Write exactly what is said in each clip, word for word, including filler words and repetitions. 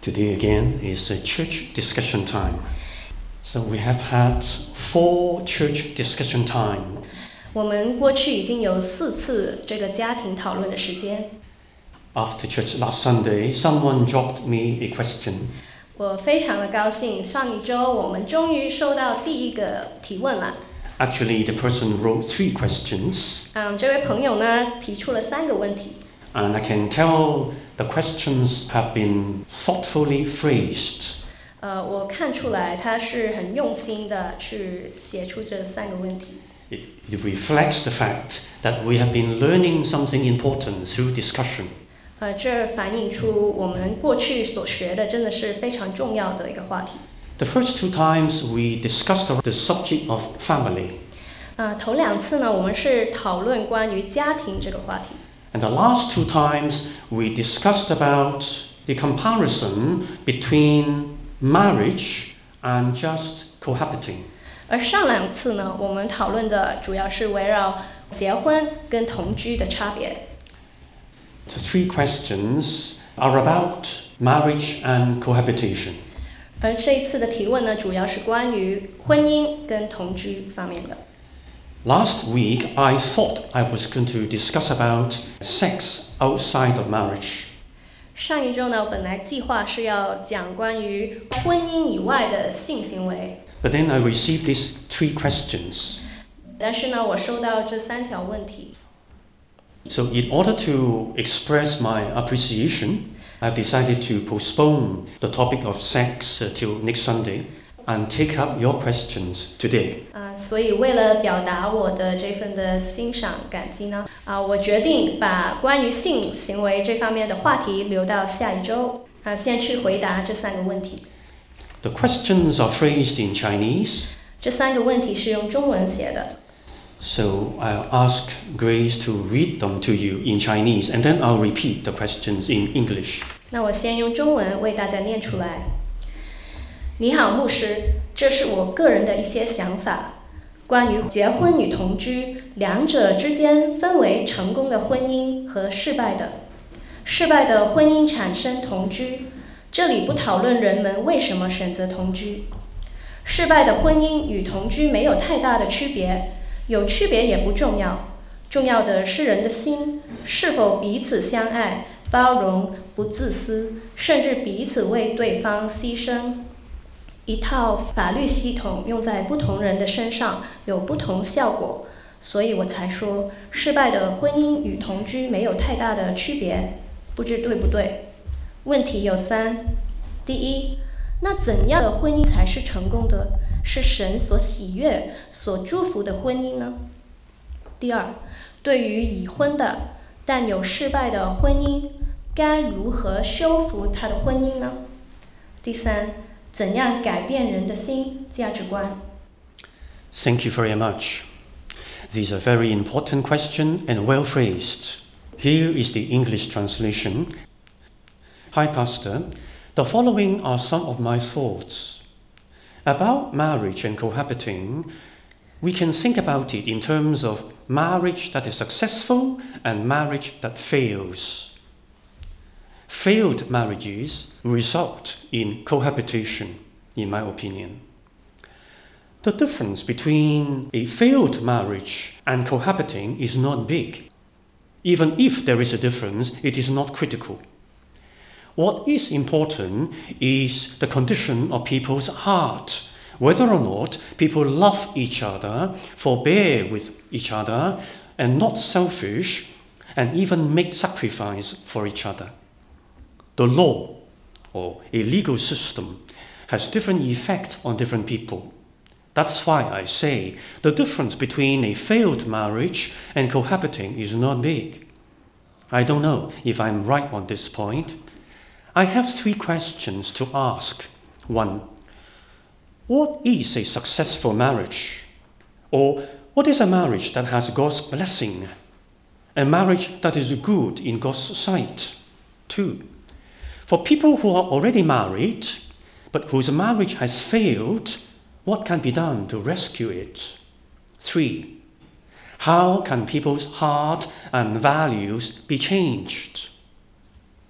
Today again is a church discussion time. So we have had four church discussion time. 我们过去已经有四次这个家庭讨论的时间。 After church last Sunday, someone dropped me a question. 我非常的高兴，上一周我们终于收到第一个提问了。 Actually, the person wrote three questions. 嗯，这位朋友呢提出了三个问题。 And I can tell the questions have been thoughtfully phrased. 呃，我看出来他是很用心的去写出这三个问题。 It, it reflects the fact that we have been learning something important through discussion. 呃，这反映出我们过去所学的真的是非常重要的一个话题。 The first two times we discussed the subject of family. 呃，头两次呢，我们是讨论关于家庭这个话题。 And the last two times we discussed about the comparison between marriage and just cohabiting. 而上两次呢，我们讨论的主要是围绕结婚跟同居的差别。 The three questions are about marriage and cohabitation. 而这一次的提问呢，主要是关于婚姻跟同居方面的。 Last week, I thought I was going to discuss about sex outside of marriage. 上一周呢，我本来计划是要讲关于婚姻以外的性行为。 But then I received these three questions. 但是呢，我收到这三条问题。 So in order to express my appreciation, I've decided to postpone the topic of sex uh, till next Sunday and take up your questions today. 啊、呃，所以为了表达我的这份的欣赏感激呢，啊、呃，我决定把关于性行为这方面的话题留到下一周。啊、呃，先去回答这三个问题。 The questions are phrased in Chinese. 这三个问题是用中文写的。 So I'll ask Grace to read them to you in Chinese, and then I'll repeat the questions in English. 那我先用中文为大家念出来。你好，牧师，这是我个人的一些想法，关于结婚与同居两者之间分为成功的婚姻和失败的。失败的婚姻产生同居，这里不讨论人们为什么选择同居。失败的婚姻与同居没有太大的区别，有区别也不重要，重要的是人的心是否彼此相爱、包容、不自私，甚至彼此为对方牺牲。一套法律系统用在不同人的身上有不同效果，所以我才说失败的婚姻与同居没有太大的区别，不知对不对？问题有三：第一，那怎样的婚姻才是成功的，是神所喜悦、所祝福的婚姻呢？第二，对于已婚的但有失败的婚姻，该如何修复他的婚姻呢？第三，怎样改变人的心价值观？ Thank you very much. These are very important questions and well phrased. Here is the English translation. Hi, Pastor. The following are some of my thoughts. About marriage and cohabiting, we can think about it in terms of marriage that is successful and marriage that fails. Failed marriages result in cohabitation, in my opinion. The difference between a failed marriage and cohabiting is not big. Even if there is a difference, it is not critical. What is important is the condition of people's heart, whether or not people love each other, forbear with each other, and not selfish, and even make sacrifice for each other. The law, or a legal system, has different effect on different people. That's why I say the difference between a failed marriage and cohabiting is not big. I don't know if I'm right on this point. I have three questions to ask. One, what is a successful marriage? Or what is a marriage that has God's blessing? A marriage that is good in God's sight? Two, for people who are already married, but whose marriage has failed, what can be done to rescue it? Three, how can people's heart and values be changed?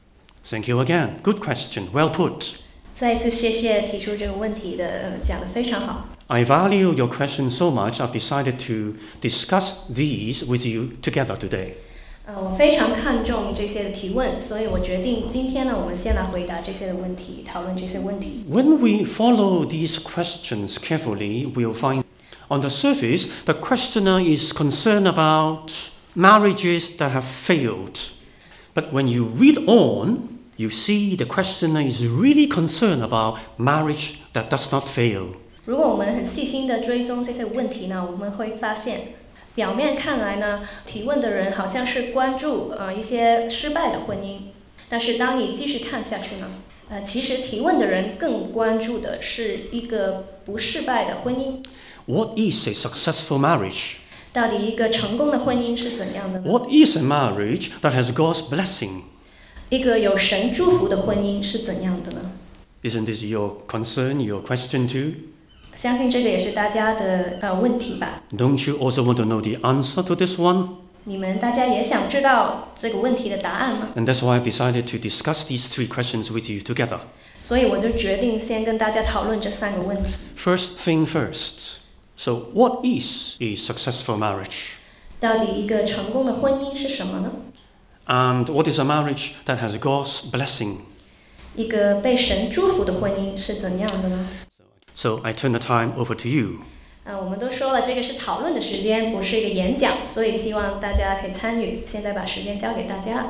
Thank you again. Good question. Well put. 再一次谢谢提出这个问题的，呃讲得非常好。 I value your question so much, I've decided to discuss these with you together today. 呃，我非常看重这些的提问，所以我决定今天呢，我们先来回答这些的问题，讨论这些问题。 When we follow these questions carefully, we'll find on the surface the questioner is concerned about marriages that have failed. But when you read on, you see the questioner is really concerned about marriage that does not fail. 如果我们很细心的追踪这些问题呢，我们会发现，表面看来呢，提问的人好像是关注呃一些失败的婚姻，但是当你继续看下去呢，呃，其实提问的人更关注的是一个不失败的婚姻。 What is a successful marriage? 到底一个成功的婚姻是怎样的呢？ What is a marriage that has God's blessing? 一个有神祝福的婚姻是怎样的呢？ Isn't this your concern, your question too? 相信这个也是大家的呃问题吧。 Don't you also want to know the answer to this one? 你们大家也想知道这个问题的答案吗？ And that's why I've decided to discuss these three questions with you together. 所以我就决定先跟大家讨论这三个问题。 First thing first. So, what is a successful marriage? 到底一个成功的婚姻是什么呢？ And what is a marriage that has God's blessing? 一个被神祝福的婚姻是怎样的呢？ So, I turn the time over to you. 呃，我们都说了，这个是讨论的时间，不是一个演讲，所以希望大家可以参与。现在把时间交给大家。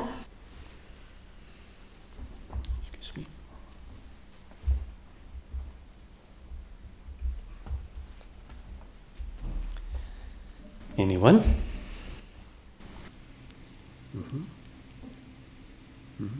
Excuse me. Anyone? Mm-hmm. Mm-hmm.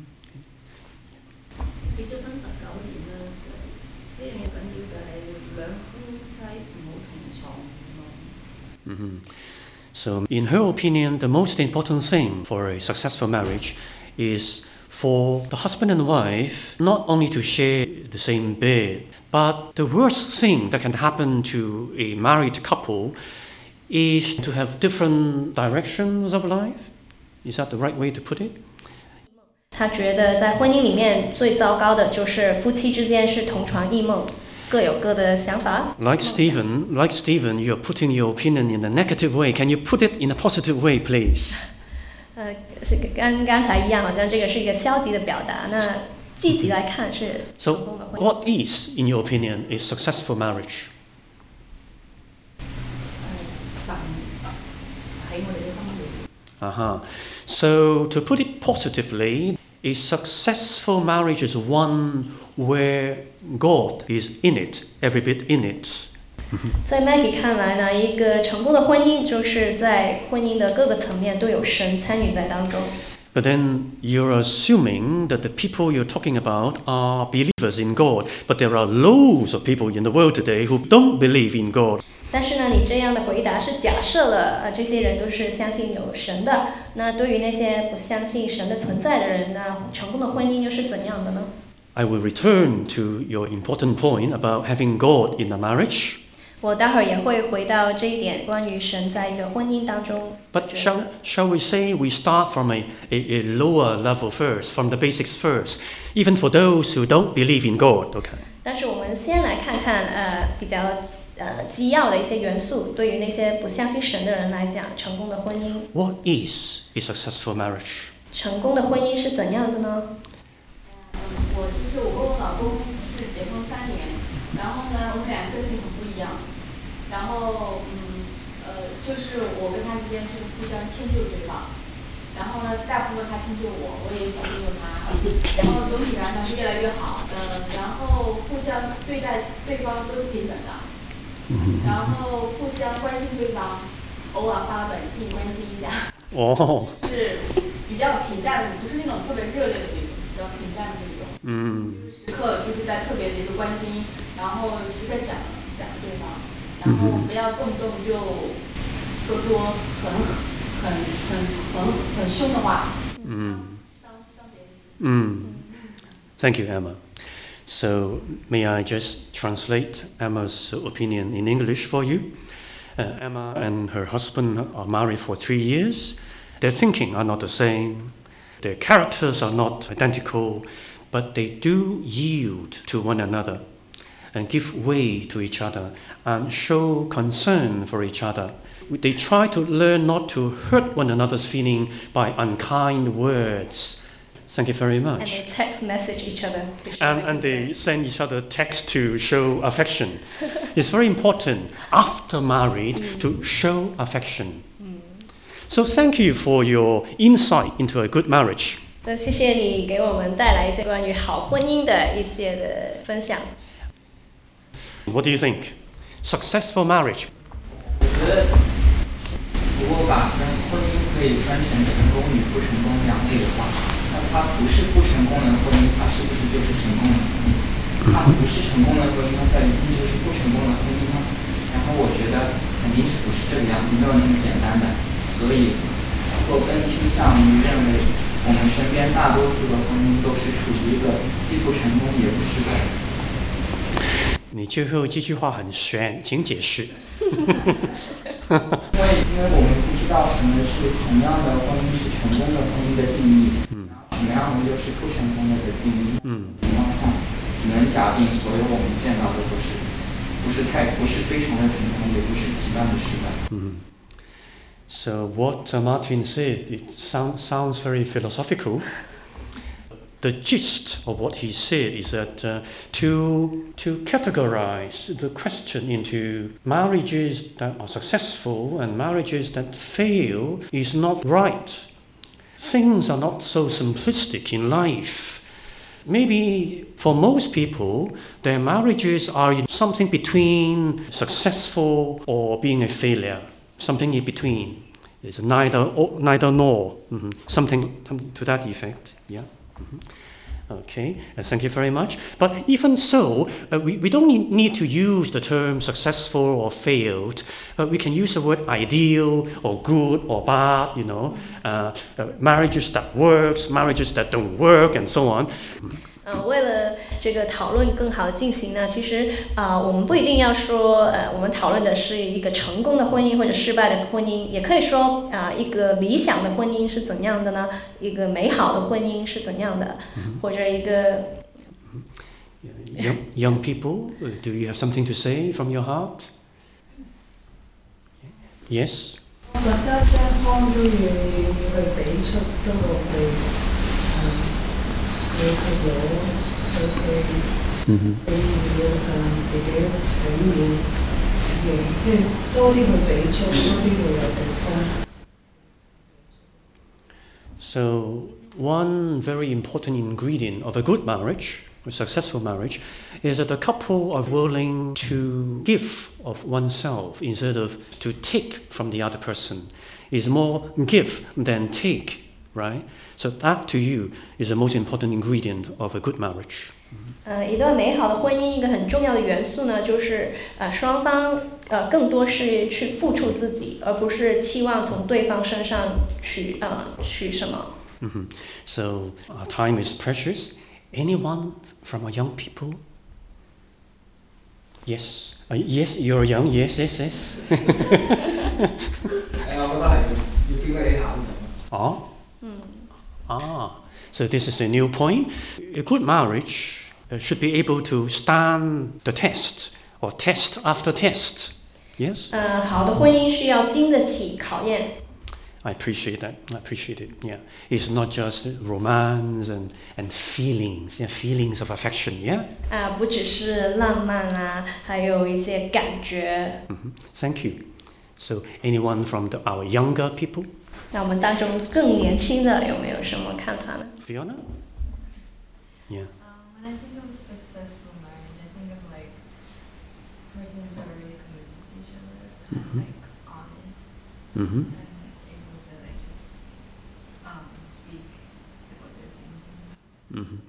結咗婚十九年啦，所以呢樣嘢緊要就係兩夫妻唔好同床咯。 Mm-hmm. So, in her opinion, the most important thing for a successful marriage is for the husband and wife not only to share the same bed, but the worst thing that can happen to a married couple is to have different directions of life. Is that the right way to put it? 他觉得在婚姻里面最糟糕的就是夫妻之间是同床异梦，各有各的想法。 Like Stephen, like Stephen, you're putting your opinion in a negative way. Can you put it in a positive way, please? 呃，是跟刚才一样，好像这个是一个消极的表达。那积极来看是成 So, 功的婚姻。 what is, in your opinion, a successful marriage? 神喺我哋嘅生活。 Uh-huh. So, to put it positively, a successful marriage is one where God is in it, every bit in it. 在 Maggie 看来呢，一个成功的婚姻就是在婚姻的各个层面都有神参与在当中。 But then you're assuming that the people you're talking about are believers in God. But there are loads of people in the world today who don't believe in God. 但是呢，你这样的回答是假设了呃这些人都是相信有神的。那对于那些不相信神的存在的人，那成功的婚姻又是怎样的呢？ I will return to your important point about having God in a marriage. 我待会儿也会回到这一点，关于神在一个婚姻当中的 But 角 shall, 色。 shall we say we start from a, a, a lower level first, from the basics first, even for those who don't believe in God, okay? 但是我们先来看看呃比较呃基要的一些元素，对于那些不相信神的人来讲，成功的婚姻， What is a successful marriage? 成功的婚姻是怎样的呢？ 我就是我跟我老公是结婚三年，然后呢，我们俩个性很不一样，然后嗯呃，就是我跟他之间是互相迁就对方，然后呢，大部分他迁就我，我也小心就他，然后总体上他是越来越好，呃，然后互相对待对方都是平等的，然后互相关心对方，偶尔发短信关心一下， Oh, 是比较平淡的，不是那种特别热烈的那种，比较平淡的那种。 mm, 时刻就是在特别的一个关心，然后时刻想想对方，然后不要动不动就说出很很很很很凶的话， mm, 伤伤别人的心。 mm. Thank you, Emma. So, may I just translate Emma's opinion in English for you? Uh, Emma and her husband are married for three years. Their thinking are not the same. Their characters are not identical, but they do yield to one another and give way to each other and show concern for each other. They try to learn not to hurt one another's feeling by unkind words. Thank you very much. And they text message each other. And, and they send each other text to show affection. It's very important after married mm. to show affection. Mm. So thank you for your insight into a good marriage. 那谢谢你给我们带来一些关于好婚姻的一些的分享。 What do you think? Successful marriage? 我觉得，如果把分婚姻可以分成成功与不成功两类的话，那它不是不成功的婚姻，它是不是就是成功的婚姻？它不是成功的婚姻，它在一定就是不成功的婚姻吗？然后我觉得肯定是不是这个样，没有那么简单的。所以，我更倾向于认为，我们身边大多数的婚姻都是处于一个既不成功也不失败。 你最后这句话很玄，请解释。 因为因为我们不知道什么是同样的婚姻是成功的婚姻的定义，嗯，什么样的又是不成功的的定义，嗯，情况下只能假定所有我们见到的都是不是太不是非常的成功，也不是极端的失败。 嗯。So what uh, Martin said, it sound, sounds very philosophical. The gist of what he said is that uh, to, to categorize the question into marriages that are successful and marriages that fail is not right. Things are not so simplistic in life. Maybe for most people, their marriages are something between successful or being a failure, something in between. It's neither or, neither nor, mm-hmm. something to that effect. Yeah. Mm-hmm. Okay, uh, thank you very much. But even so, uh, we, we don't need, need to use the term successful or failed. Uh, we can use the word ideal or good or bad, you know, uh, uh, marriages that works, marriages that don't work, and so on. 呃，为了这个讨论更好的进行呢，其实啊、呃，我们不一定要说，呃，我们讨论的是一个成功的婚姻或者失败的婚姻，也可以说啊、呃，一个理想的婚姻是怎样的呢？一个美好的婚姻是怎样的？嗯、或者一个 young young people, do you have something to say from your heart? Yes. 我覺得雙方都要去俾出都落去，嗯。你去攞，佢去，你要誒自己想要嘅，即係多啲去俾出，多啲去有對方。 So one very important ingredient of a good marriage, a successful marriage, is that the couple are willing to give of oneself instead of to take from the other person. It's more give than take. Right? So that to you is the most important ingredient of a good marriage. 呃，一段美好的婚姻，一个很重要的元素呢，就是呃双方呃更多是去付出自己，而不是期望从对方身上取呃取什么。 Mm-hmm. So our time is precious. Anyone from our young people? Yes. Uh, yes, you're young. Yes, yes, yes. 誒，我覺得係要經得起考驗。 哦。Ah, so this is a new point. A good marriage uh, should be able to stand the test or test after test. Yes? 呃，好的婚姻需要经得起考验。 I appreciate that. I appreciate it. Yeah, it's not just romance and and feelings, yeah, feelings of affection. Yeah. 啊、呃，不只是浪漫啊，还有一些感觉。 Mm-hmm. Thank you. So, anyone from the, our younger people? 那我们当中更年轻的有没有什么看法呢 ？Fiona? Yeah. Um, when I think of a successful marriage, I think of like persons who are really committed to each other and mm-hmm. like honest mm-hmm. and able to like just um, speak what they're thinking. Mm-hmm.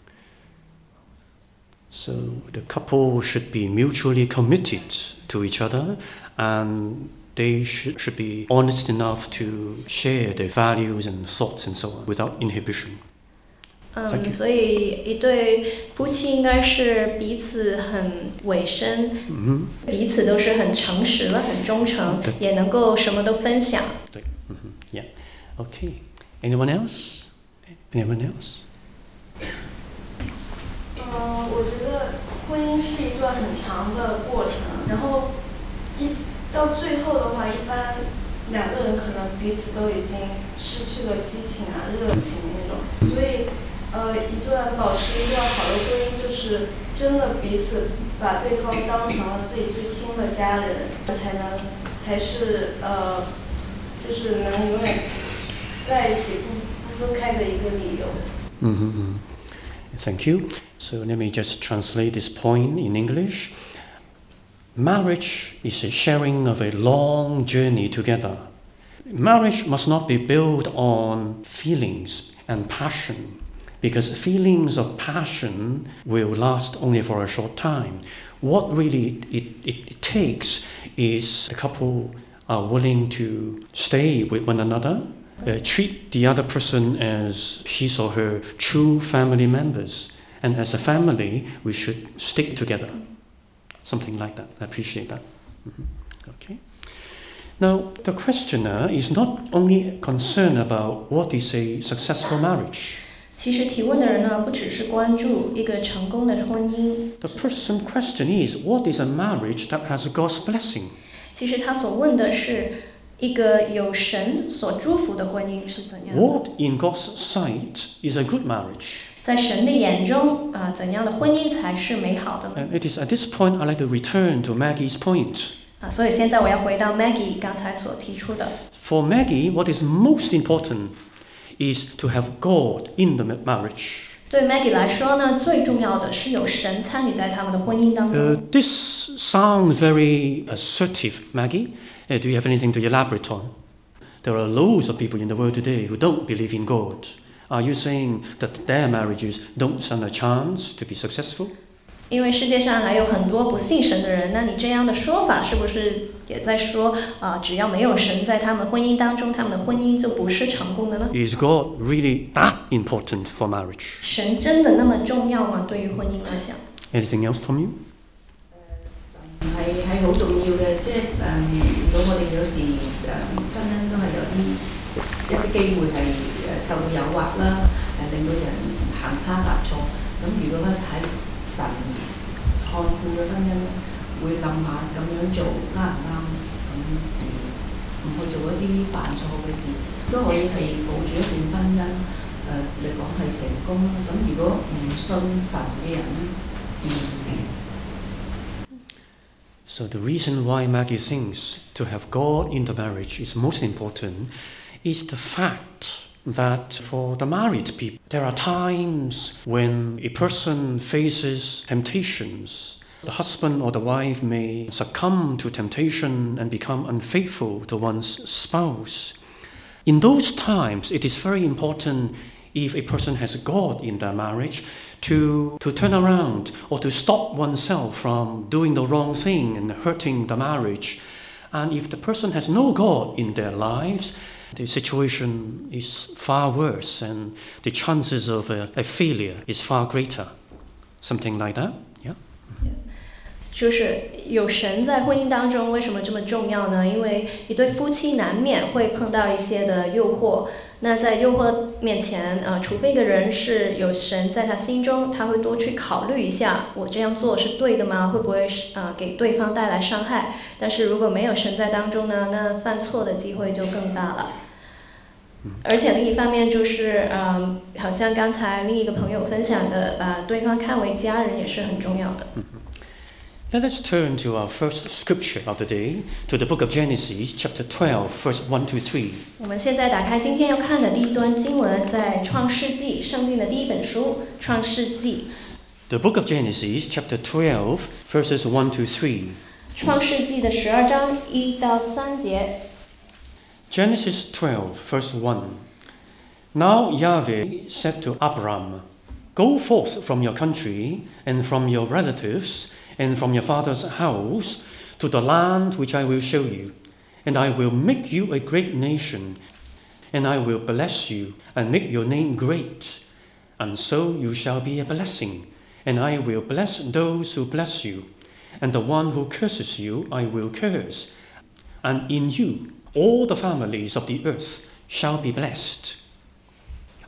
So the couple should be mutually committed to each other and they should, should be honest enough to share their values and thoughts and so on without inhibition. 嗯，所以一对夫妻应该是彼此很委身，嗯、彼此都是很诚实了、很忠诚，也能够什么都分享。 对，嗯哼 ，Yeah. Okay. Anyone else? Anyone else? 呃，我觉得婚姻是一段很长的过程，然后一到最后的话，一般两个人可能彼此都已经失去了激情啊、热情那种，所以呃，一段保持一段好的婚姻，就是真的彼此把对方当成了自己最亲的家人，才能才是呃，就是能永远在一起不不分开的一个理由。 Mm-hmm. Thank you. So let me just translate this point in English. Marriage is a sharing of a long journey together. Marriage must not be built on feelings and passion, because feelings of passion will last only for a short time. What really it, it, it takes is the couple are willing to stay with one another, uh, treat the other person as his or her true family members. And as a family, we should stick together. Something like that. I appreciate that. Mm-hmm. Okay. Now, the questioner is not only concerned about what is a successful marriage. 其实提问的人呢，不只是关注一个成功的婚姻。 The person question is, what is a marriage that has God's blessing? 其实他所问的是一个有神所祝福的婚姻是怎样的。 What in God's sight is a good marriage? 在神的眼中，啊、呃，怎样的婚姻才是美好的？ And it is at this point I like to return to Maggie's point. 啊，所以现在我要回到 Maggie 刚才所提出的。 For Maggie, what is most important is to have God in the marriage. 对 Maggie 来说呢，最重要的是有神参与在他们的婚姻当中。 Uh, this sounds very assertive, Maggie. Uh, do you have anything to elaborate on? There are loads of people in the world today who don't believe in God. Are you saying that their marriages don't stand a chance to be successful? 因为世界上还有很多不信神的人，那你这样的说法是不是也在说啊、呃，只要没有神在他们婚姻当中，他们的婚姻就不是成功的呢？ Is God really that important for marriage? 神真的那么重要吗？对于婚姻来讲 Anything else from you? 誒係係好重要嘅，即係誒，如果我哋有時誒婚姻都係有啲一啲機會係誒受到誘惑啦，誒令到人行差踏錯。咁如果咧喺神看顧嘅婚姻咧，會諗下咁樣做啱唔啱，咁唔去做一啲犯錯嘅事，都可以係保住一段婚姻誒嚟講係成功啦。咁如果唔信神嘅人咧，嗯。 So the reason why Maggie thinks to have God in the marriage is most important is the fact that for the married people, there are times when a person faces temptations. The husband or the wife may succumb to temptation and become unfaithful to one's spouse. In those times, it is very important if a person has God in their marriage to, to turn around or to stop oneself from doing the wrong thing and hurting the marriage. And if the person has no God in their lives, the situation is far worse and the chances of a, a failure is far greater. Something like that, yeah? Yeah. 就是有神在婚姻当中，为什么这么重要呢？因为一对夫妻难免会碰到一些的诱惑。那在诱惑面前，呃，除非一个人是有神在他心中，他会多去考虑一下，我这样做是对的吗？会不会呃给对方带来伤害？但是如果没有神在当中呢，那犯错的机会就更大了。而且另一方面就是，嗯，好像刚才另一个朋友分享的，把对方看为家人也是很重要的。 Let us turn to our first scripture of the day, to the book of Genesis, chapter twelve, verse one to three. 我们现在打开今天要看的第一段经文，在创世纪，圣经的第一本书，创世纪。 The book of Genesis, chapter twelve, verses one to three. 创世纪的十二章一到三节。 Genesis twelve, verse one. Now Yahweh said to Abram, Go forth from your country and from your relatives and from your father's house to the land which I will show you, and I will make you a great nation, and I will bless you and make your name great, and so you shall be a blessing, and I will bless those who bless you, and the one who curses you I will curse, and in you all the families of the earth shall be blessed.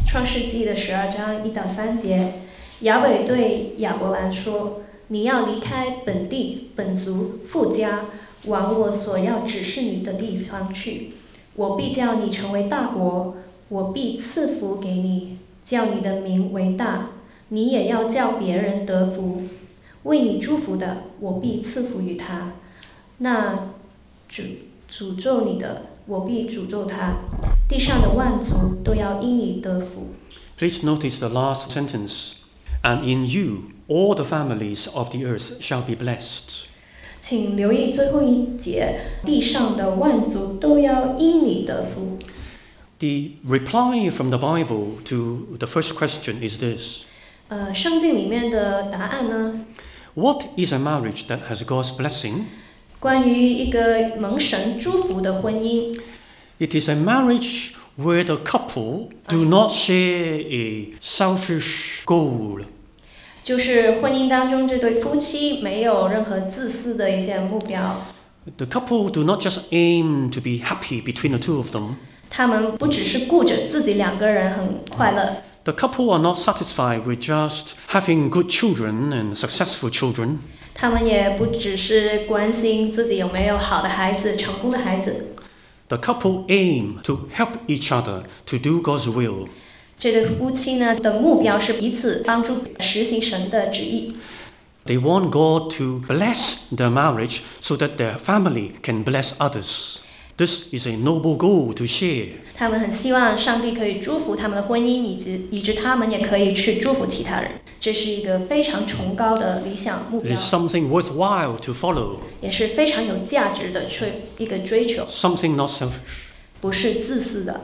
创世纪的十二章一到三节，亚伟对亚伯兰说：“你要离开本地、本族、父家，往我所要指示你的地方去。我必叫你成为大国，我必赐福给你，叫你的名为大，你也要叫别人得福。为你祝福的，我必赐福于他；那诅诅咒你的，我必诅咒他。地上的万族都要因你得福。” Please notice the last sentence. And in you, all the families of the earth shall be blessed. 请留意最后一节，地上的万族都要因你得福。 The reply from the Bible to the first question is this. 呃，圣经里面的答案呢？ What is a marriage that has God's blessing? 关于一个蒙神祝福的婚姻。 It is a marriage where the couple do not share a selfish goal. 就是婚姻当中这对夫妻没有任何自私的一些目标。 The couple do not just aim to be happy between the two of them. 他们不只是顾着自己两个人很快乐。 The couple are not satisfied with just having good children and successful children. 他们也不只是关心自己有没有好的孩子、成功的孩子。 The couple aim to help each other to do God's will. 这对夫妻呢的目标是彼此帮助实行神的旨意。 They want God to bless their marriage so that their family can bless others. This is a noble goal to share. 他们很希望上帝可以祝福他们的婚姻，以及以致他们也可以去祝福其他人。这是一个非常崇高的理想目 It 标， is something worthwhile to follow. 也是非常有价值的追一个追求， Something not selfish. 不是自私的。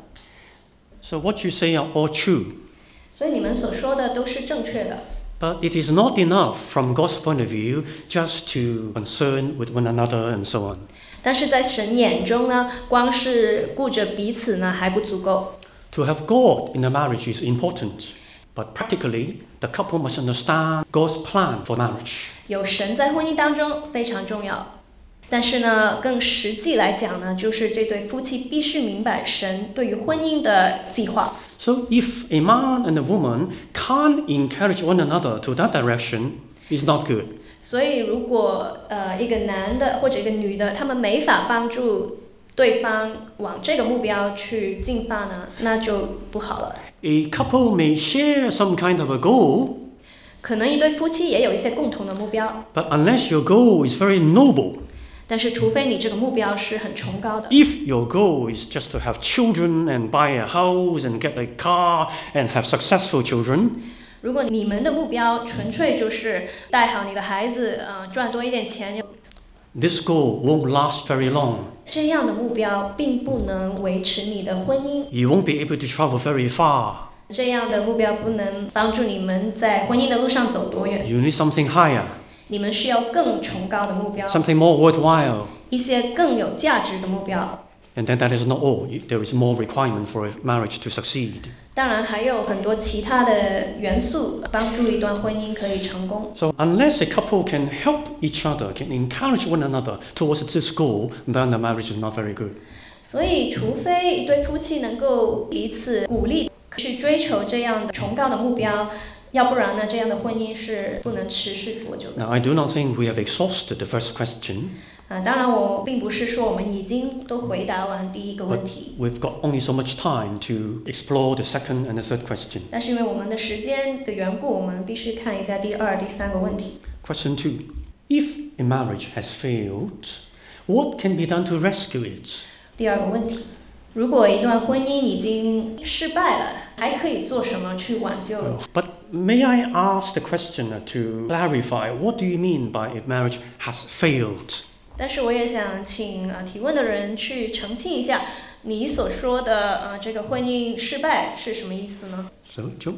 So what you say are all true. 所以你们所说的都是正确的。 But it is not enough from God's point of view just to concern with one another and so on. 但是在神眼中呢，光是顾着彼此呢还不足够。 To have God in a marriage is important. But practically, the couple must understand God's plan for marriage. 有神在婚姻当中非常重要。但是呢，更实际来讲呢，就是这对夫妻必须明白神对于婚姻的计划。 So if a man and a woman can't encourage one another to that direction, it's not good. 所以，如果呃一个男的或者一个女的，他们没法帮助对方往这个目标去进发呢，那就不好了。 A couple may share some kind of a goal, 可能一对夫妻也有一些共同的目标， but unless your goal is very noble, 但是除非你这个目标是很崇高的。 if your goal is just to have children and buy a house and get a car and have successful children, 如果你们的目标纯粹就是带好你的孩子，呃，赚多一点钱， this goal won't last very long. 这样的目标并不能维持你的婚姻。 You won't be able to travel very far. 这样的目标不能帮助你们在婚姻的路上走多远。 You need something higher, 你们需要更崇高的目标， something more worthwhile. 一些更有价值的目标。 And then that is not all. There is more requirement for a marriage to succeed. 当然还有很多其他的元素帮助一段婚姻可以成功。 So unless a couple can help each other, can encourage one another towards this goal, then the marriage is not very good. 所以，除非一对夫妻能够彼此鼓励去追求这样的崇高的目标，要不然呢，这样的婚姻是不能持续多久的。 Now, I do not think we have exhausted the first question, 啊，当然我并不是说我们已经都回答完第一个问 but 题， we've got only so much time to explore the second and the third question. 但是因为我们的时间的缘故，我们必须看一下第二、第三个问题。 Question two. If a marriage has failed, what can be done to rescue it? 第二个问题，如果一段婚姻已经失败了，还可以做什么去挽救？ But may I ask the questioner to clarify, what do you mean by a marriage has failed? 但是我也想请呃提问的人去澄清一下，你所说的呃这个婚姻失败是什么意思呢？ So, Joe,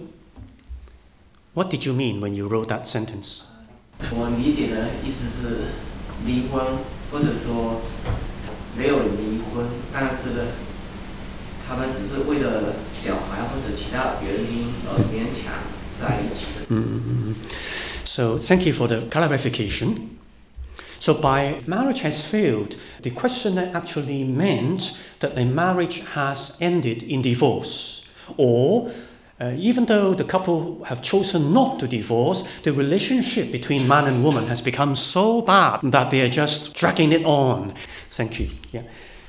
what did you mean when you wrote that sentence? 我理解的意思是离婚，或者说没有离婚，但是他们只是为了小孩或者其他原因而勉强在一起的。 Mm-hmm. So, thank you for the clarification. So, by marriage has failed, the questioner actually meant that a marriage has ended in divorce, or Uh, even though the couple have chosen not to divorce, the relationship between man and woman has become so bad that they are just dragging it on. Thank you. Yeah.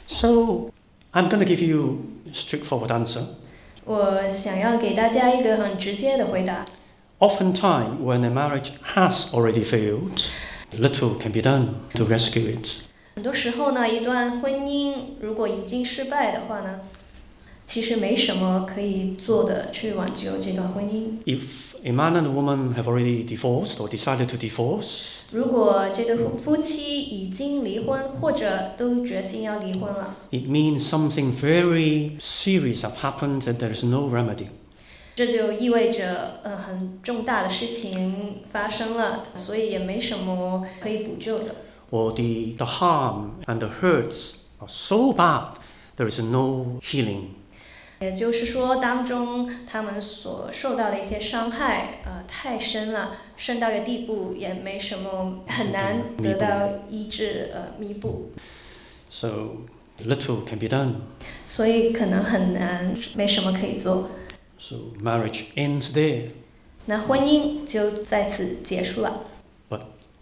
So I'm going to give you a straightforward answer. 我想要给大家一个很直接的回答。 Oftentimes, when a marriage has already failed, little can be done to rescue it. 很多时候呢，一段婚姻如果已经失败的话呢，其实没什么可以做的去挽救这段婚姻。 If a man and a woman have already divorced or decided to divorce, 如果这对夫妻已经离婚，或者都决心要离婚了， it means something very serious have happened and there is no remedy. 这就意味着呃很重大的事情发生了，所以也没什么可以补救的。 Or the, the harm and the hurts are so bad, there is no healing. 也就是说，当中他们所受到的一些伤害，呃，太深了，深到一个地步，也没什么很难得到医治，呃，弥补。 So little can be done. 所以可能很难，没什么可以做。 So marriage ends there. 那婚姻就在此结束了。 But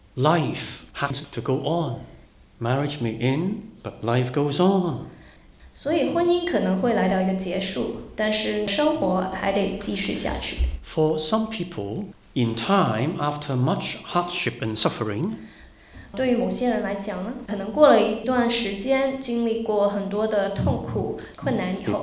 life has to go on. Marriage may end, but life goes on. 所以婚姻可能会来到一个结束，但是生活还得继续下去。 For some people, in time, after much hardship and suffering, 对于某些人来讲呢，可能过了一段时间，经历过很多的痛苦、困难以后，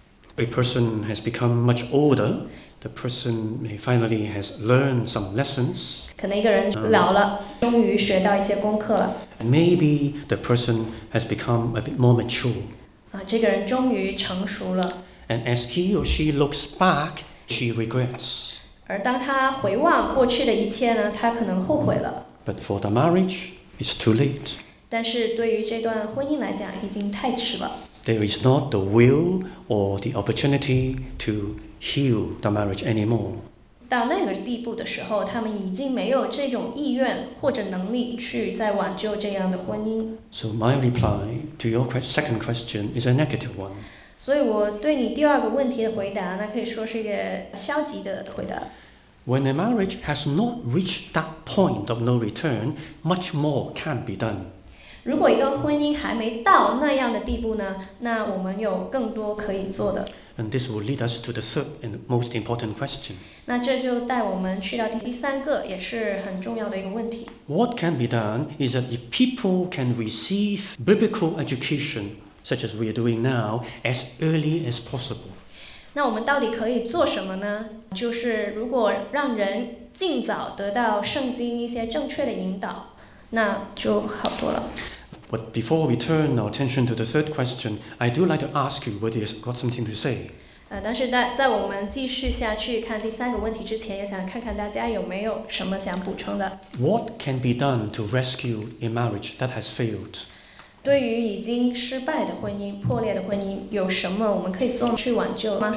a person has become much older. The person may finally has learned some lessons. 可能一个人老了，终于学到一些功课了。 And maybe the person has become a bit more mature. 啊，这个人终于成熟了。 And as he or she looks back, she regrets. 而当他回望过去的一切呢，他可能后悔了。 But for the marriage, it's too late. 但是对于这段婚姻来讲，已经太迟了。 There is not the will or the opportunity to heal the marriage anymore. 到那个地步的时候，他们已经没有这种意愿或者能力去再挽救这样的婚姻。 So my reply to your second question is a negative one. 所以我对你第二个问题的回答，那可以说是一个消极的回答。 When a marriage has not reached that point of no return, much more can be done. 如果一段婚姻还没到那样的地步呢，那我们有更多可以做的。 And this will lead us to the third and most important question. 那这就带我们去到第三个，也是很重要的一个问题。 What can be done is that if people can receive biblical education, such as we are doing now, as early as possible. 那我们到底可以做什么呢？就是如果让人尽早得到圣经一些正确的引导，那就好多了。 But before we turn our attention to the third question, I do like to ask you whether you've got something to say. 呃，但是在在我们继续下去看第三个问题之前，也想看看大家有没有什么想补充的。 What can be done to rescue a marriage that has failed? 对于已经失败的婚姻、破裂的婚姻，有什么我们可以做去挽救吗？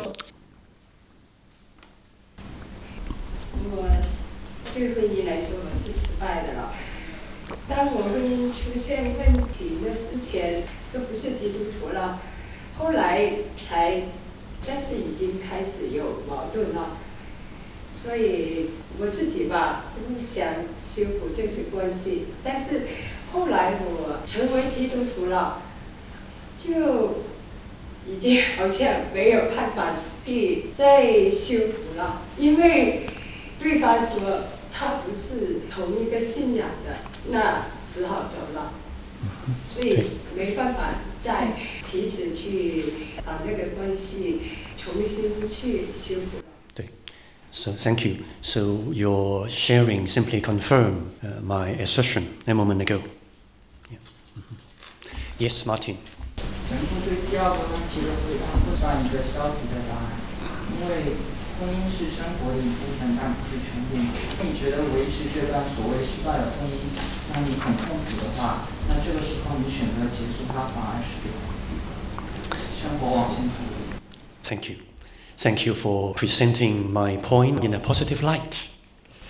我对婚姻来说，我是失败的了。当我婚姻出现问题的之前，都不是基督徒了，后来才，但是已经开始有矛盾了。所以我自己吧，不想修补这些关系，但是后来我成为基督徒了，就已经好像没有办法去再修补了，因为对方说他不是同一个信仰的，那只好走了，所以没办法再彼此去把那个关系重新去修补了。 So thank you. So your sharing simply confirmed uh, my assertion a moment ago. Yeah. Mm-hmm. Yes, Martin. 前夫对第二个问题的回答不算一个消极的答案，因为婚姻是生活的一部分，但不是全部。你觉得维持这段所谓失败的婚姻让你很痛苦的话，那这个时候你选择结束它，反而是给自己生活往前走。 Thank you. Thank you for presenting my point in a positive light.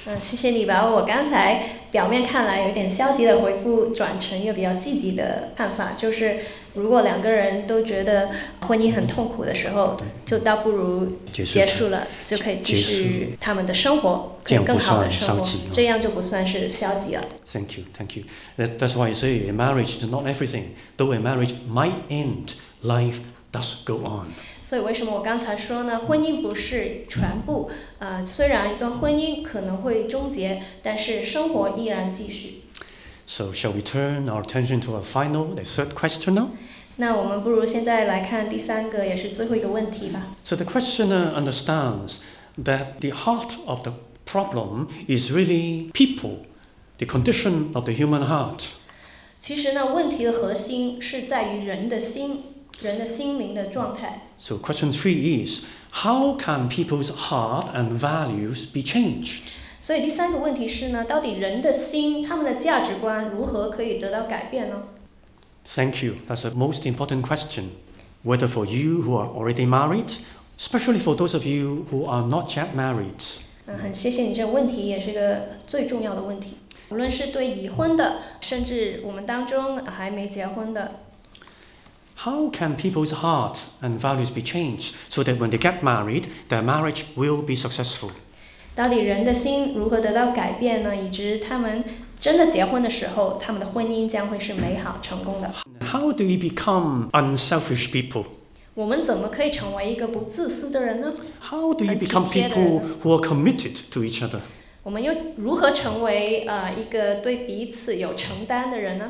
嗯，谢谢你把我刚才表面看来有点消极的回复转成一个比较积极的看法，就是如果两个人都觉得婚姻很痛苦的时候，就倒不如结束了，就可以继续他们的生活，可以更好的生活，这样就不算是消极了。 Thank you, thank you. That, that's why I say a marriage is not everything. Though a marriage might end, life does go on. 所以为什么我刚才说呢？婚姻不是全部，呃，虽然一段婚姻可能会终结，但是生活依然继续。 So shall we turn our attention to our final, the third question now? 那我们不如现在来看第三个，也是最后一个问题吧。 So the questioner understands that the heart of the problem is really people, the condition of the human heart. 其实呢，问题的核心是在于人的心。人的心灵的状态。 So question three is, how can people's heart and values be changed? 所以第三个问题是呢，到底人的心，他们的价值观如何可以得到改变呢？ Thank you. That's the most important question. Whether for you who are already married, especially for those of you who are not yet married. 嗯，很谢谢你这个问题，也是一个最重要的问题。无论是对已婚的，甚至我们当中还没结婚的。 How can people's heart and values be changed so that when they get married, their marriage will be successful? 到底人的心如何得到改变呢？以致他们真的结婚的时候，他们的婚姻将会是美好成功的。 How do we become unselfish people? 我们怎么可以成为一个不自私的人呢？ How do we become people who are committed to each other? 我们又如何成为呃一个对彼此有承担的人呢？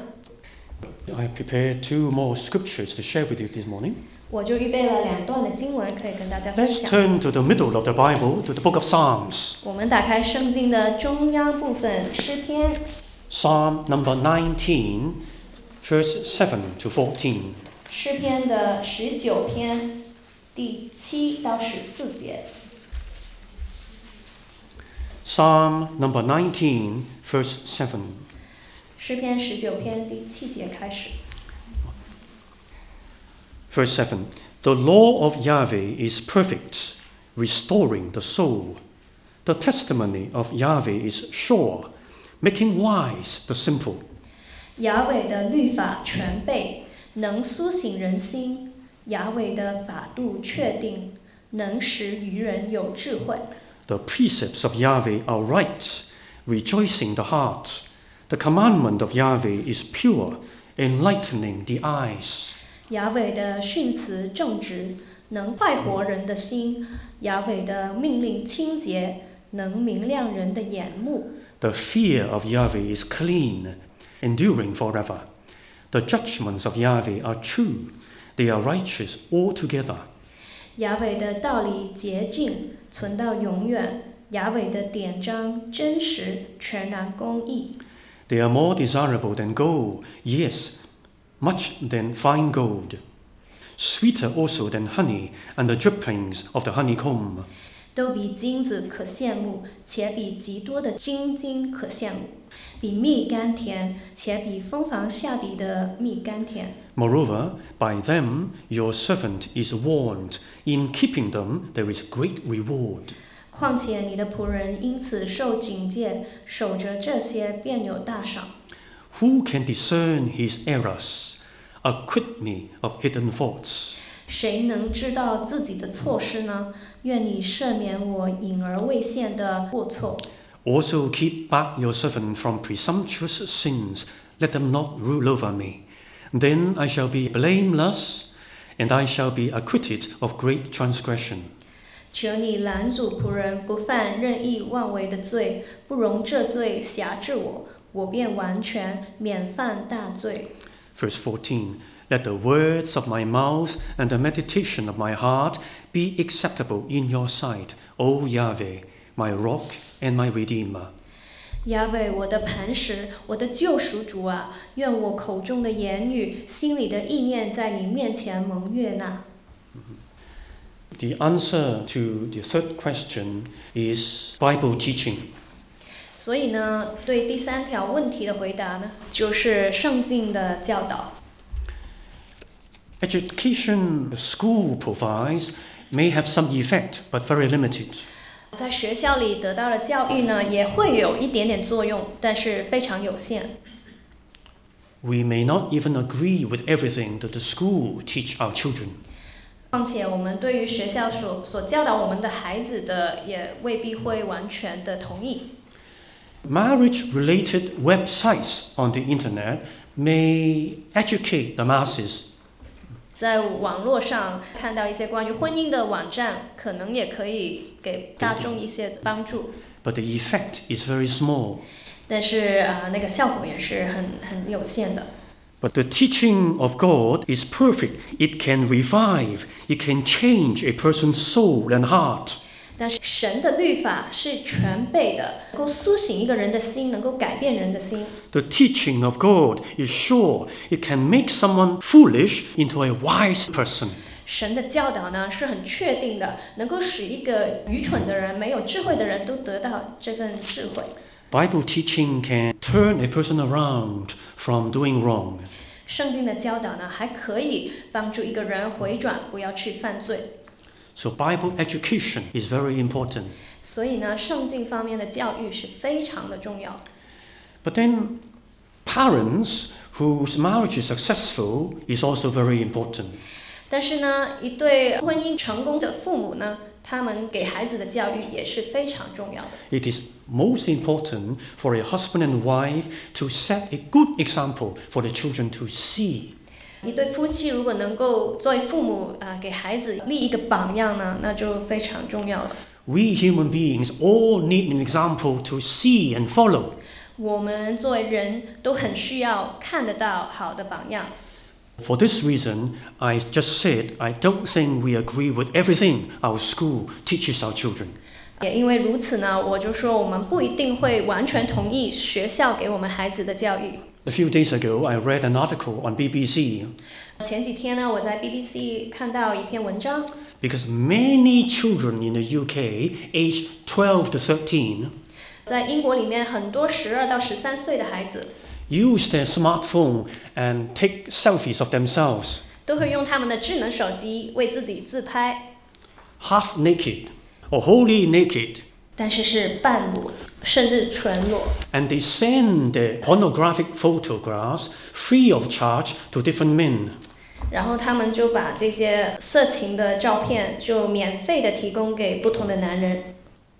I prepared two more scriptures to share with you this morning. 我就预备了两段的经文可以跟大家分 Let's 享。 turn to the middle of the Bible, to the book of Psalms. 我们打开圣经的中央部分，诗篇。 Psalm number nineteen, verse seven to fourteen. 诗篇的十九篇，第七到十四节。 Psalm number nineteen, verse seven. 诗篇十九篇第七节开始。 Verse seven. The law of Yahweh is perfect, restoring the soul. The testimony of Yahweh is sure, making wise the simple. 雅伟的律法全备，能苏醒人心；雅伟的法度确定，能使愚人有智慧。 The precepts of Yahweh are right, rejoicing the heart. The commandment of Yahweh is pure, enlightening the eyes. 雅伟的训词正直，能快活人的心；雅伟的命令清洁，能明亮人的眼目。 The fear of Yahweh is clean, enduring forever. The judgments of Yahweh are true, they are righteous altogether. 雅伟的道理洁净，存到永远；雅伟的典章真实，全然公义。 They are more desirable than gold, yes, much than fine gold. Sweeter also than honey and the drippings of the honeycomb. 都比金子可羡慕，且比极多的金金可羡慕；比蜜甘甜，且比蜂房下底的蜜甘甜。 Moreover, by them your servant is warned. In keeping them there is great reward. 况且你的仆人因此受警戒，守着这些便有大赏。 Who can discern his errors? Acquit me of hidden faults. 谁能知道自己的错失呢？愿你赦免我隐而未现的过错。 Also keep back your servant from presumptuous sins. Let them not rule over me. Then I shall be blameless, and I shall be acquitted of great transgression. 求你拦阻仆人不犯任意妄为的罪，不容这罪辖制我，我便完全免犯大罪。 Verse fourteen. Let the words of my mouth and the meditation of my heart be acceptable in your sight, O Yahweh, my rock and my redeemer. 雅伟，我的磐石，我的救赎主啊，愿我口中的言语，心里的意念，在你面前蒙悦纳。 The answer to the third question is Bible teaching. 所以呢，对第三条问题的回答呢，就是圣经的教导。 Education the school provides may have some effect, but very limited. 在学校里得到的教育呢，也会有一点点作用，但是非常有限。 We may not even agree with everything that the school teach our children. 况且我们对于学校所所教导我们的孩子的，也未必会完全的同意。 Marriage-related websites on the internet may educate the masses. 在网络上看到一些关于婚姻的网站，可能也可以给大众一些帮助。 But the effect is very small. 但是呃，那个效果也是很很有限的。 But the teaching of God is perfect. It can revive. It can change a person's soul and heart. 但是神的律法是全备的，能够苏醒一个人的心，能够改变人的心。 The teaching of God is sure. It can make someone foolish into a wise person. 神的教导呢是很确定的，能够使一个愚蠢的人、没有智慧的人都得到这份智慧。 Bible teaching can turn a person around from doing wrong. 圣经的教导呢，还可以帮助一个人回转，不要去犯罪。 So Bible education is very important. 所以呢，圣经方面的教育是非常的重要。 But then, parents whose marriage is successful is also very important. 但是呢，一对婚姻成功的父母呢，他们给孩子的教育也是非常重要的。 It is most important for a husband and wife to set a good example for the children to see. 一对夫妻如果能够作为父母啊、呃，给孩子立一个榜样呢，那就非常重要了。 We human beings all need an example to see and follow. 我们作为人都很需要看得到好的榜样。 For this reason, I just said I don't think we agree with everything our school teaches our children. 也因为如此呢，我就说我们不一定会完全同意学校给我们孩子的教育。 A few days ago, I read an article on B B C. 前几天呢，我在 B B C 看到一篇文章。 Because many children in the U K, aged twelve to thirteen, 在英国里面，很多十二到十三岁的孩子 use their smartphone and take selfies of themselves, 都会用他们的智能手机为自己自拍， half naked or wholly naked. 但是是半裸，甚至全裸。 And they send their pornographic photographs free of charge to different men. 然后他们就把这些色情的照片就免费的提供给不同的男人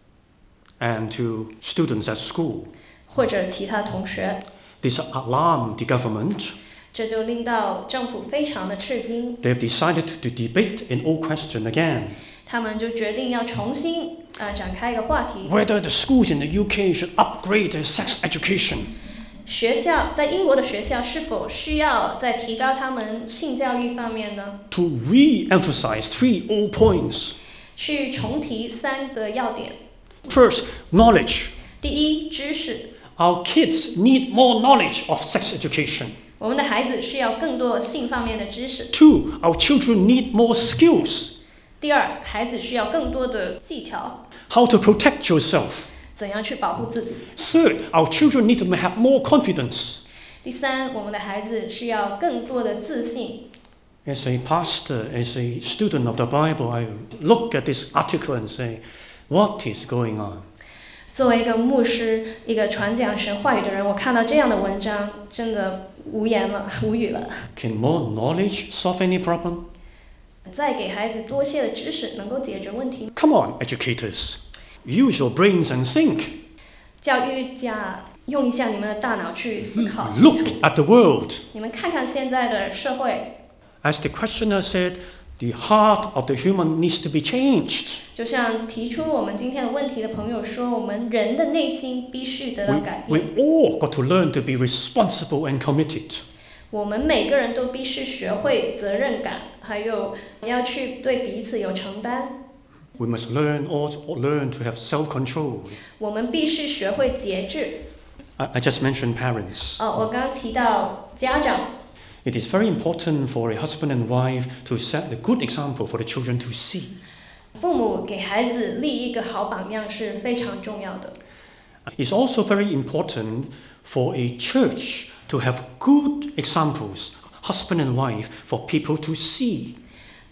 and to students at school. 或者其他同学。 This alarmed the government. 这就令到政府非常的吃惊。 They have decided to debate an old question again. 他们就决定要重新呃展开一个话题。 Whether the schools in the U K should upgrade their sex education. 学校在英国的学校是否需要在提高他们性教育方面呢？ To re-emphasize three old points. 去重提三个要点。 First, knowledge. 第一，知识。 Our kids need more knowledge of sex education. 我们的孩子需要更多性方面的知识。 Two, our children need more skills. 第二，孩子需要更多的技巧。 How to protect yourself. 怎样去保护自己？ Third, our children need to have more confidence. 第三，我们的孩子需要更多的自信。 As a pastor, as a student of the Bible, I look at this article and say, what is going on? 作为一个牧师，一个传讲神话语的人，我看到这样的文章，真的无言了，无语了。 Can more knowledge solve any problem? 再给孩子多些的知识，能够解决问题。 Come on, educators. Use your brains and think. 教育家，用一下你们的大脑去思考清 Look 楚。 at the world. 你们看看现在的社会， As the questioner said, the heart of the human needs to be changed. 就像提出我们今天的问题的朋友说，我们人的内心必须得到 We, 改 we 变。 all got to learn to be responsible and committed. 我们每个人都必须学会责任感，还有要去对彼此有承担。 We must learn also learn to have self-control. 我们必须学会节制。 I, I just mentioned parents. 哦，我刚刚提到家长。 It is very important for a husband and wife to set a good example for the children to see. 父母给孩子立一个好榜样是非常重要的。 It's also very important for a church to have good examples, husband and wife, for people to see.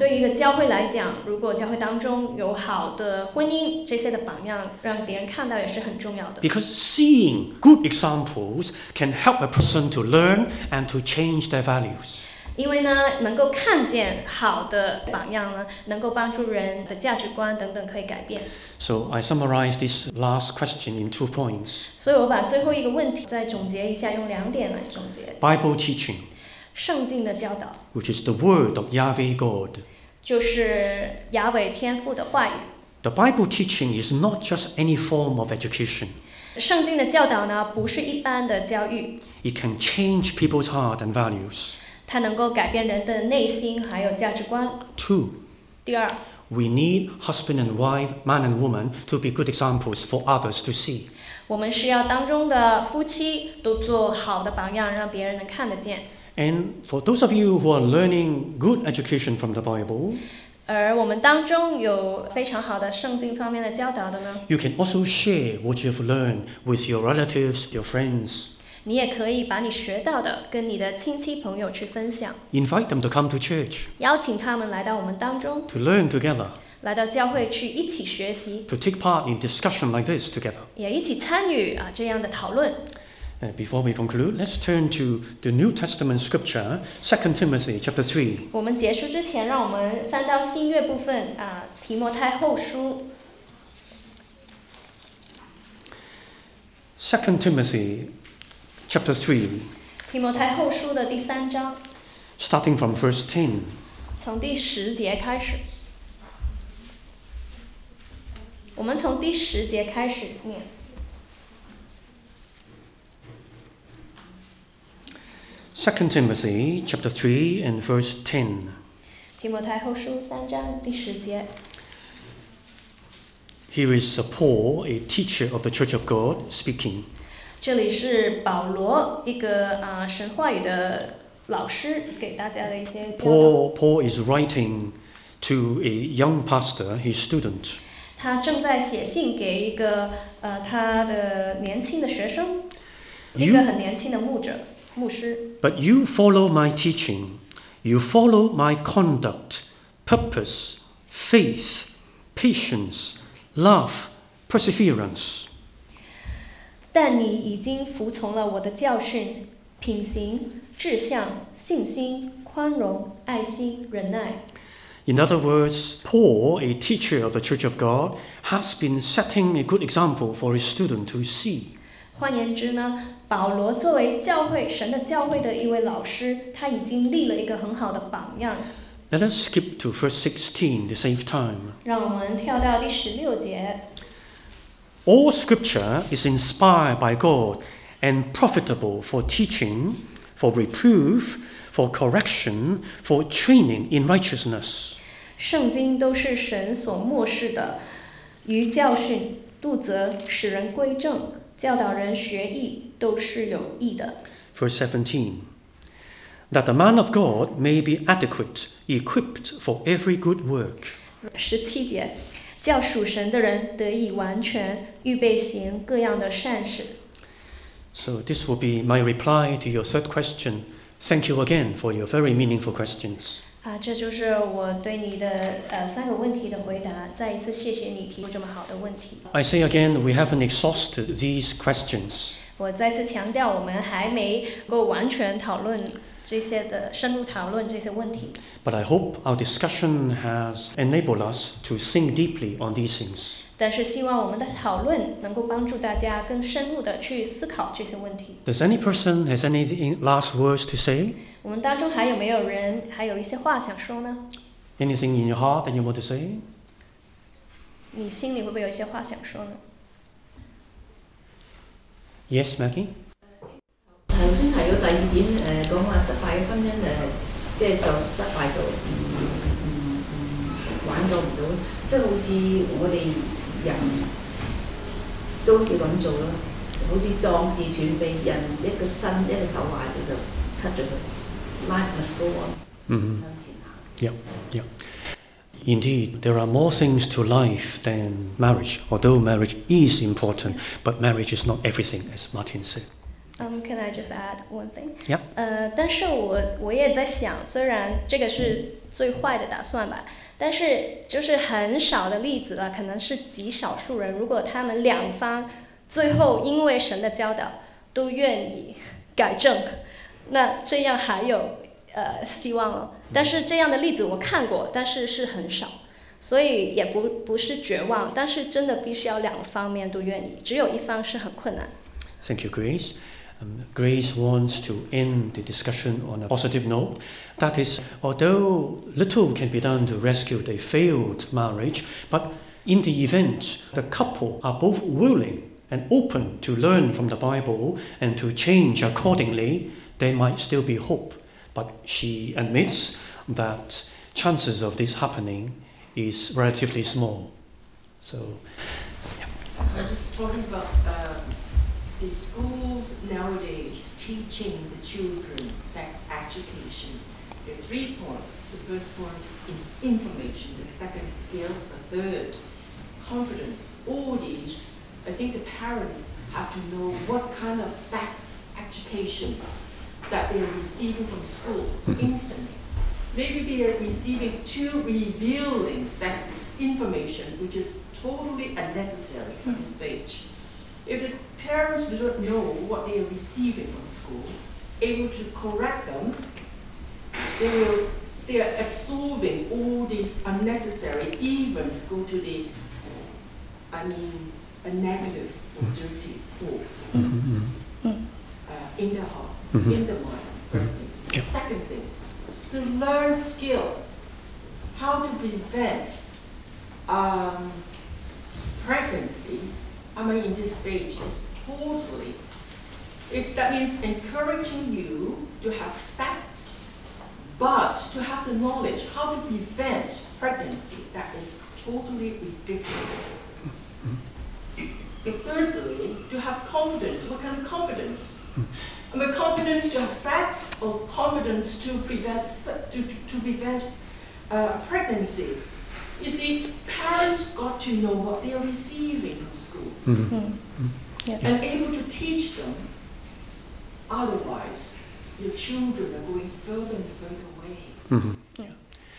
对于一个教会来讲，如果教会当中有好的婚姻这些的榜样，让别人看到也是很重要的。 Because seeing good examples can help a person to learn and to change their values. 因为呢，能够看见好的榜样呢，能够帮助人的价值观等等可以改变。 So I summarize this last question in two points. 所以我把最后一个问题再总结一下，用两点来总结。 Bible teaching, 圣经的教导 which is the word of Yahweh God. 就是雅伟天父的话语。 The Bible teaching is not just any form of education. 圣经的教导呢，不是一般的教育， It can change people's heart and values. 它能够改变人的内心还有价值观。 Two, 第二， we need husband and wife, man and woman, to be good examples for others to see. 我们是要当中的夫妻都做好的榜样，让别人能看得见。 And for those of you who are learning good education from the Bible, 而我们当中有非常好的圣经方面的教导的呢， you can also share what you have learned with your relatives, your friends. 你也可以把你学到的跟你的亲戚朋友去分享， Invite them to come to church, 邀请他们来到我们当中， to learn together, 来到教会去一起学习， to take part in discussion like this together. 也一起参与啊这样的讨论。 Uh, before we conclude, let's turn to the New Testament scripture, Second Timothy chapter three. 我们结束之前，让我们翻到新约部分啊，提摩太后书。 Second Timothy chapter three, 提摩太后书的第三章， starting from verse ten. 从第十节开始。我们从第十节开始念。 Second Timothy chapter three and verse ten. 提摩太后书三章第十节。 Here is Paul, a teacher of the Church of God, speaking. 这里是保罗一个啊、呃、神话语的老师给大家的一些教导。 Paul, Paul is writing to a young pastor, his student. 他正在写信给一个呃他的年轻的学生，一个很年轻的牧者牧师。 But you follow my teaching, you follow my conduct, purpose, faith, patience, love, perseverance. 但你已经服从了我的教训、品行、志向、信心、宽容、爱心、忍耐。 In other words, Paul, a teacher of the Church of God, has been setting a good example for his student to see. 换言之呢，保罗作为教会神的教会的一位老师，他已经立了一个很好的榜样。 Let us skip to verse sixteen to save time. 让我们跳到第十六节。 All scripture is inspired by God and profitable for teaching, for reproof, for correction, for training in righteousness. 圣经都是神所漠视的，于教训、督责、使人归正、教导人学义，都是有益的。 Verse seventeen. That the man of God may be adequate, equipped for every good work. 十七节，叫属神的人得以完全，预备行各样的善事。 So this will be my reply to your third question. Thank you again for your very meaningful questions. 啊，这就是我对你的呃三个问题的回答。再一次谢谢你提出这么好的问题。 I say again, we haven't exhausted these questions. 我再次强调，我们还没够完全讨论这些的深入讨论这些问题。 But I hope our discussion has enabled us to think deeply on these things. 但是希望我们的讨论能够帮助大家更深入的去思考这些问题。 Does any person has any last words to say? 我们当中还有没有人还有一些话想说呢？ Anything in your heart that you want to say? 你心里会不会有一些话想說呢？ Yes, Maggie? 頭先提到第二點，誒講話失敗嘅婚姻誒，即係就失敗咗，唔唔唔挽救唔到，即係好似我哋人都要咁做咯，好似壯士斷臂，人一個身一個手壞咗就 cut 咗佢 ，life must go on， Mm-hmm. 向前行。 Yeah, yeah. Indeed, there are more things to life than marriage, although marriage is important, but marriage is not everything, as Martin said. Um, can I just add one thing? Yeah. 呃，但是我我也在想，虽然这个是最坏的打算吧，但是就是很少的例子了，可能是极少数人，如果他们两方最后因为神的教导都愿意改正，那这样还有呃希望了。但是这样的例子我看过，但是是很少，所以也不不是绝望，但是真的必须要两方面都愿意，只有一方是很困难。 Thank you, Grace. Um, Grace wants to end the discussion on a positive note. That is, although little can be done to rescue the failed marriage, but in the event the couple are both willing and open to learn from the Bible and to change accordingly, there might still be hope. But she admits that chances of this happening is relatively small. So, yeah. I was talking about uh, the schools nowadays teaching the children sex education. There are three points. The first point is in information, the second skill, the third confidence. All these, I think the parents have to know what kind of sex education that they are receiving from school. For instance, maybe they are receiving too revealing sex information, which is totally unnecessary for this stage. If the parents do not know what they are receiving from school, able to correct them, they will they are absorbing all these unnecessary, even go to the, I mean, a negative or dirty thoughts uh, in their hearts, in the mind. First thing. The second thing, to learn skill, how to prevent um, pregnancy. I mean, in this stage is totally, it, that means encouraging you to have sex, but to have the knowledge how to prevent pregnancy. That is totally ridiculous. Thirdly, to have confidence. What kind of confidence? I mean, confidence to have sex or confidence to prevent to, to, to prevent uh, pregnancy. You see, parents got to know what they are receiving from school Mm-hmm. Mm. Yeah. and able to teach them. Otherwise, your children are going further and further away. Mm-hmm. Yeah.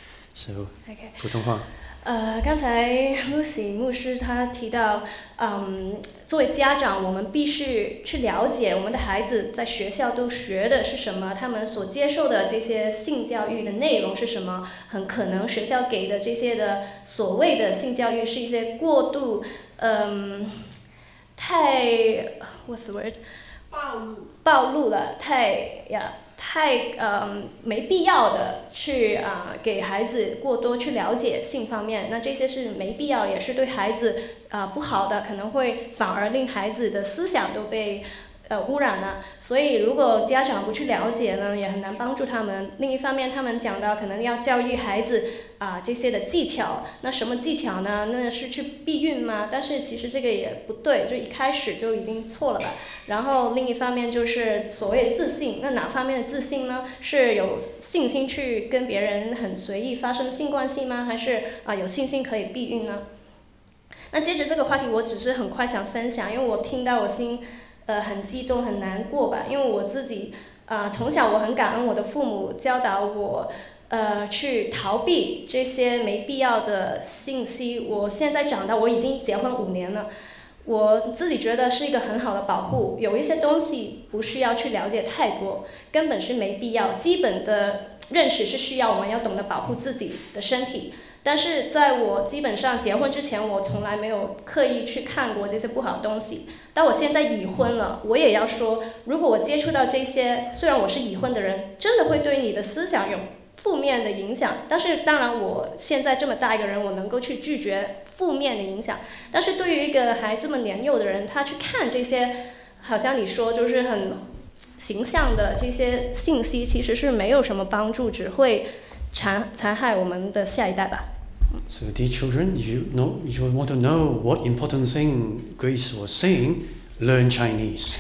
So, Okay. 普通话。 呃，刚才 Lucy 牧师他提到，嗯，作为家长，我们必须去了解我们的孩子在学校都学的是什么，他们所接受的这些性教育的内容是什么。很可能学校给的这些的所谓的性教育是一些过度，嗯，太 what's the word？ 暴露。 暴露了，太呀。太嗯没必要的去啊、呃、给孩子过多去了解性方面，那这些是没必要，也是对孩子啊、呃、不好的，可能会反而令孩子的思想都被呃污染了。所以如果家长不去了解呢，也很难帮助他们。另一方面，他们讲到可能要教育孩子啊、呃、这些的技巧，那什么技巧呢？那是去避孕吗？但是其实这个也不对，就一开始就已经错了吧。然后另一方面就是所谓自信，那哪方面的自信呢？是有信心去跟别人很随意发生性关系吗？还是啊、呃、有信心可以避孕呢？那接着这个话题，我只是很快想分享，因为我听到我心呃很激动很难过吧，因为我自己啊、呃、从小我很感恩我的父母教导我呃去逃避这些没必要的信息。我现在长大，我已经结婚五年了。我自己觉得是一个很好的保护，有一些东西不需要去了解太多，根本是没必要。基本的认识是需要，我们要懂得保护自己的身体。但是在我基本上结婚之前，我从来没有刻意去看过这些不好的东西。但我现在已婚了，我也要说，如果我接触到这些，虽然我是已婚的人，真的会对你的思想有负面的影响。但是当然，我现在这么大一个人，我能够去拒绝负面的影响。但是对于一个还这么年幼的人，他去看这些，好像你说就是很形象的这些信息，其实是没有什么帮助，只会残残害我们的下一代吧。 So, dear children, if you know, if you want to know what important thing Grace was saying, learn Chinese.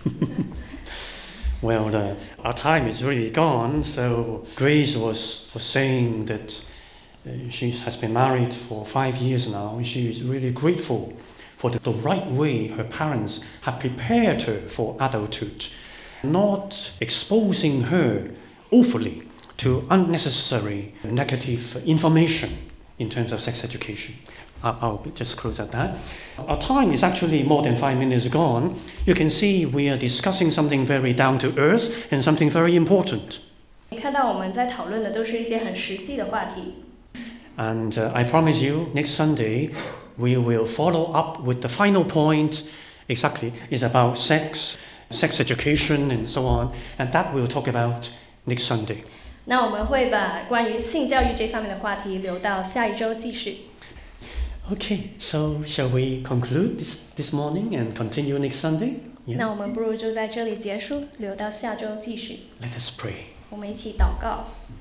Well, the, our time is really gone. So, Grace was was saying that uh, she has been married for five years now. She is really grateful for the, the right way her parents have prepared her for adulthood, not exposing her awfully to unnecessary negative information in terms of sex education. I'll just close at that. Our time is actually more than five minutes gone. You can see we are discussing something very down to earth and something very important. 你看到我们在讨论的都是一些很实际的话题。 And uh, I promise you, next Sunday we will follow up with the final point. Exactly, it's about sex, sex education, and so on. And that we'll talk about next Sunday. 那我们会把关于性教育这方面的话题留到下一周继续。 Okay, so shall we conclude this, this morning and continue next Sunday? Yeah. 那我们不如就在这里结束，留到下周继续。 Let us pray. 我们一起祷告。